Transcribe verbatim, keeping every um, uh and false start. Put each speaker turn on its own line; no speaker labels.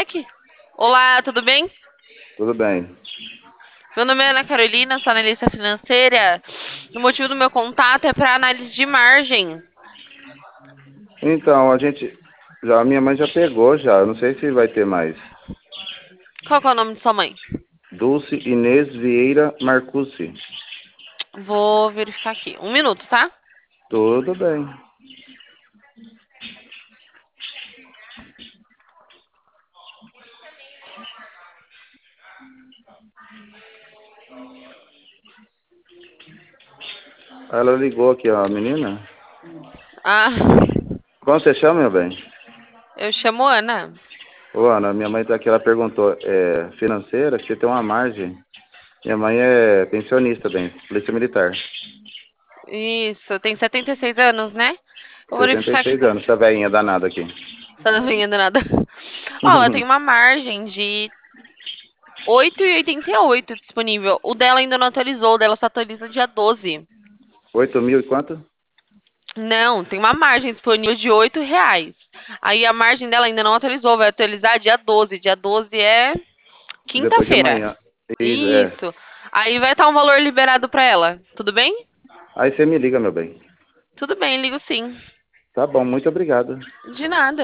Aqui. Olá, tudo bem?
Tudo bem.
Meu nome é Ana Carolina, sou analista financeira. O motivo do meu contato é para análise de margem.
Então, a gente. Já, a minha mãe já pegou já. Eu não sei se vai ter mais.
Qual que é o nome de sua mãe?
Dulce Inês Vieira Marcucci.
Vou verificar aqui. Um minuto, tá?
Tudo bem. Ela ligou aqui, ó, a menina.
Ah,
Como você chama, meu bem?
eu chamo Ana.
Ô, Ana, minha mãe tá aqui, ela perguntou, é financeira, que você tem uma margem. Minha mãe é pensionista, bem, polícia militar.
Isso, tem setenta e seis anos, né? Vou
setenta e
verificar aqui
seis
pra
anos,
você.
essa velhinha danada aqui.
Tá não vendo nada. Ó, ela tem uma margem de oito e oitenta e oito disponível. O dela ainda não atualizou, o dela só atualiza dia doze.
Oito mil e quanto?
Não, tem uma margem disponível de oito reais. Aí a margem dela ainda não atualizou, vai atualizar dia doze. Dia doze é
Depois de
quinta-feira.
amanhã. Isso, é.
Isso. Aí vai estar um valor liberado para ela. Tudo bem?
Aí você me liga, meu bem.
Tudo bem, ligo sim.
Tá bom, muito obrigado.
De nada.